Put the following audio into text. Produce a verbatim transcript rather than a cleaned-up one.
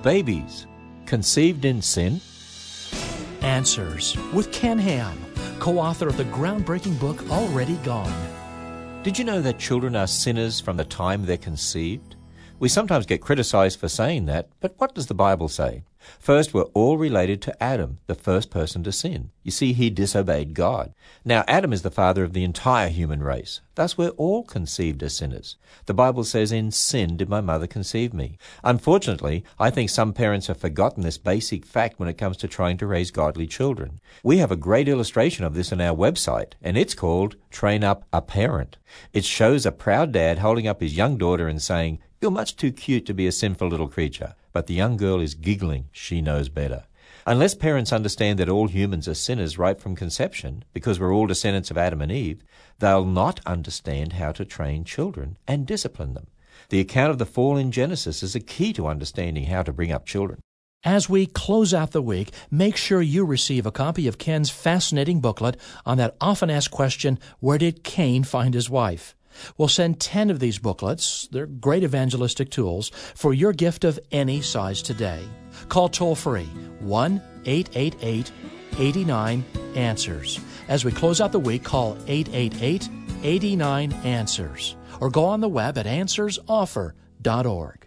babies conceived in sin? Answers with Ken Ham, co-author of the groundbreaking book Already Gone. Did you know that children are sinners from the time they're conceived? We sometimes get criticized for saying that, but what does the Bible say? First, we're all related to Adam, the first person to sin. You see, he disobeyed God. Now, Adam is the father of the entire human race. Thus, we're all conceived as sinners. The Bible says, "In sin did my mother conceive me." Unfortunately, I think some parents have forgotten this basic fact when it comes to trying to raise godly children. We have a great illustration of this on our website, and it's called Train Up a Parent. It shows a proud dad holding up his young daughter and saying, "You're much too cute to be a sinful little creature." But the young girl is giggling. She knows better. Unless parents understand that all humans are sinners right from conception, because we're all descendants of Adam and Eve, they'll not understand how to train children and discipline them. The account of the fall in Genesis is a key to understanding how to bring up children. As we close out the week, make sure you receive a copy of Ken's fascinating booklet on that often asked question, where did Cain find his wife? We'll send ten of these booklets, they're great evangelistic tools, for your gift of any size today. Call toll-free one eight eight eight, eight nine, answers. As we close out the week, call eight eight eight, eight nine, answers. Or go on the web at answers offer dot org.